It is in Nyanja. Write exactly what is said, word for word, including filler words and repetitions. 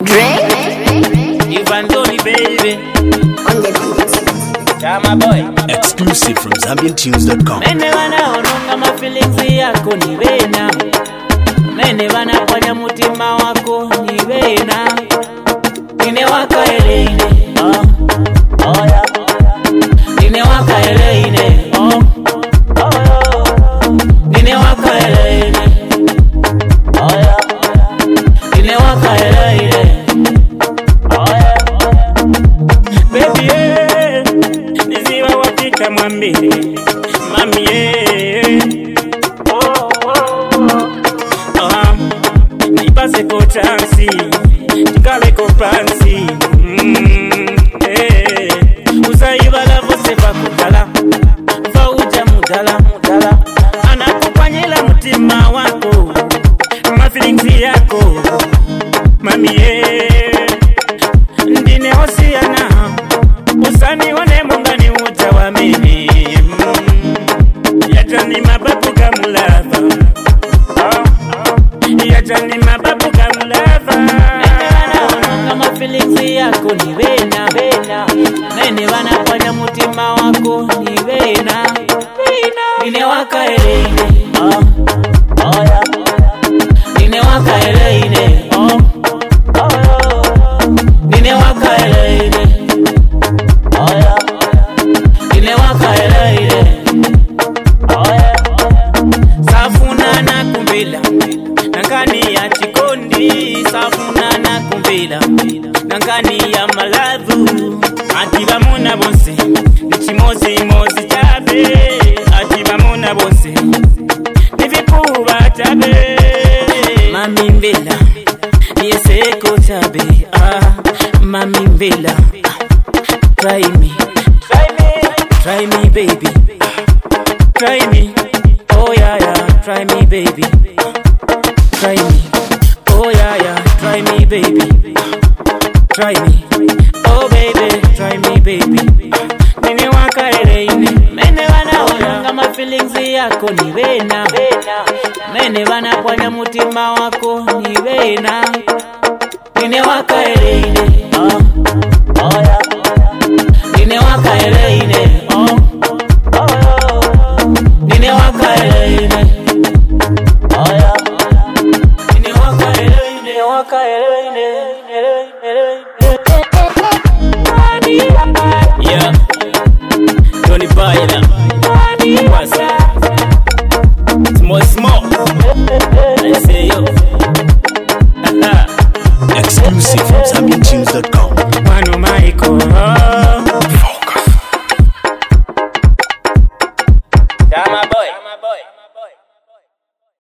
Even Tony baby. Chama boy. Exclusive from Zambian Tunes dot com. Mene wana ononga ma feelings yako ni wena. Mene wana kwanya mutima wako ni wena. Nine waka eleine. Oh. Oh yeah. Nine waka eleine. Oh. Oh. Nine waka eleine. Oh yeah. Nine waka eleine. Oh yeah. Baby yeah. Niziwa watika mwambie. Mami yeah. Oh oh oh. Nipase ko chansi. Tikale ko pansi. Mm, eh. Usaivala vose vakutala. Vauja mudala mudala. Anakupanyela mutima wako. Ma feelings yako. Mami eh. Ndine hosiana. Usani wane mungani uja wa mimi. Mm, yajani mababu kamulava. Oh, yajani mababu kamulava. Kama feelings yako ni wena wena. Mene wana kwanya mutima wako ni wena wena. Nine waka eleine. Oh, oh yeah. Nine waka eleine. Oh, oh. Nine waka eleine. Oh yeah. Nine waka eleine. Oh yeah. Safuna na kumbila. Nankani ya chikondi. Safuna na kumbila. Nankani ya maladhu. Atiba muna bonse. Nichimozi mozi chabe. Atiba muna bonse. Nivikuba chabe. Mami mbela. Nieseko chabe. Ah, mami mbela. Try me. Try me. Try me baby. Try me. Oh yeah yeah. Try me baby. Try me. Oh yeah yeah. Try me baby. Try me. Oh baby. Try me baby. Nine waka eleine. Mene wana onanga ma feelings yako ni wena. Mene wana kwanya mutima wako ni wena. Nine waka eleine. Oh. Oh yeah. Nine waka eleine. Oh. Oh. Nine waka eleine. Oh yeah. Nine waka eleine. Waka eleine. Yeah. Tony Baila. What's up? Small small. I say yo. Exclusive from Zambian Tunes dot com. Mano Michael. Focus. Chama